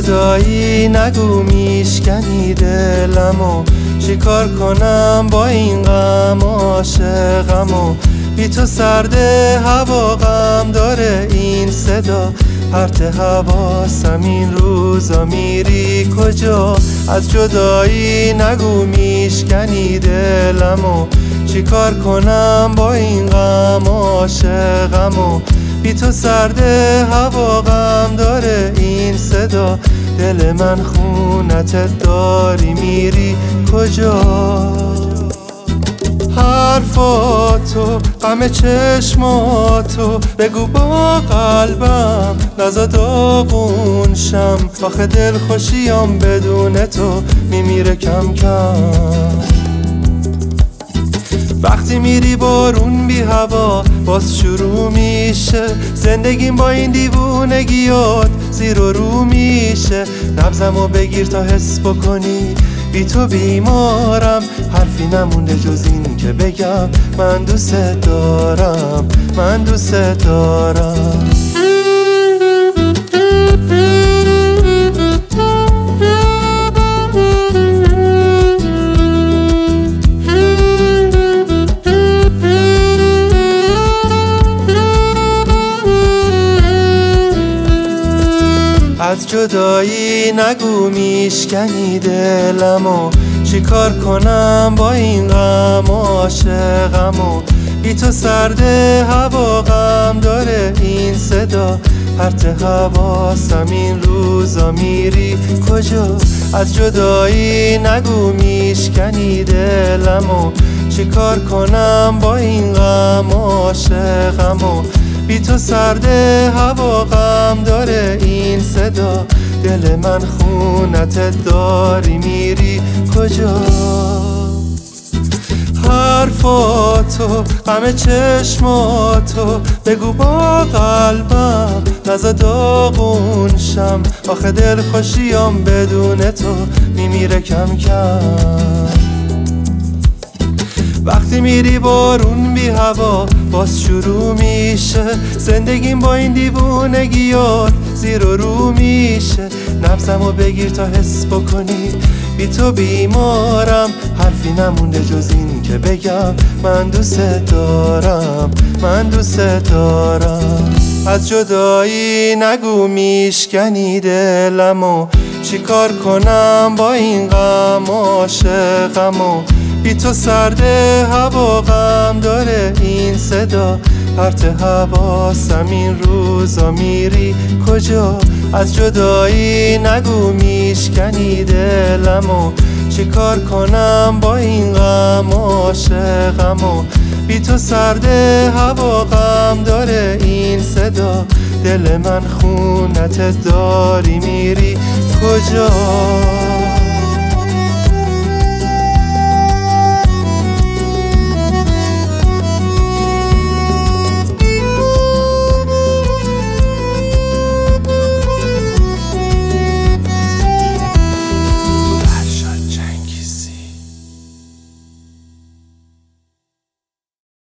جدایی نگو میشکنی دلمو، چیکار کنم با این غم عاشقمو. بی تو سرد هوا غم داره این صدا، پرت حواسم این روزا میری کجا. از جدایی نگو میشکنی دلمو، چیکار کنم با این غم عاشقمو. بی تو سرد هوا غم داره این صدا، دل من خونت داری میری کجا. حرفاتو غم چشماتو بگو با قلبم، نزا داغون شم. آخه دل خوشیم بدون تو میمیره کم کم. وقتی میری بارون بی هوا باز شروع میشه، زندگیم با این دیوونگیات زیر و رو میشه. نبضمو بگیر تا حس بکنی بی تو بیمارم، حرفی نمونده جز این که بگم من دوست دارم، من دوست دارم. از جدایی نگو میشکنی دلمو، چیکار کنم با این غم عاشقمو. بی تو سرد هوا غم داره این صدا، پرت حواسم این روزا میری کجا. از جدایی نگو میشکنی دلمو، چیکار کنم با این غم عاشقمو. بی تو سرد هوا غم داره این صدا، دل من خونت داری میری کجا. حرفاتو غم چشماتو بگو با قلبم، نزا داغون شم. آخه دل خوشیم بدون تو میمیره کم کم. وقتی میری بارون بی هوا باز شروع میشه، زندگیم با این دیوونگیات زیر و رو میشه. نبضمو بگیر تا حس بکنی بی تو بیمارم، حرفی نمونده جز این که بگم من دوست دارم، من دوست دارم. از جدایی نگو میشکنی دلمو، چیکار کنم با این غم عاشقمو. بی تو سرد هوا غم داره این صدا، پرت حواسم این روزا میری کجا. از جدایی نگو میشکنی دلمو، چیکار کنم با این غم عاشقمو. بی تو سرد هوا غم داره این صدا، دل من خونت داری میری کجا.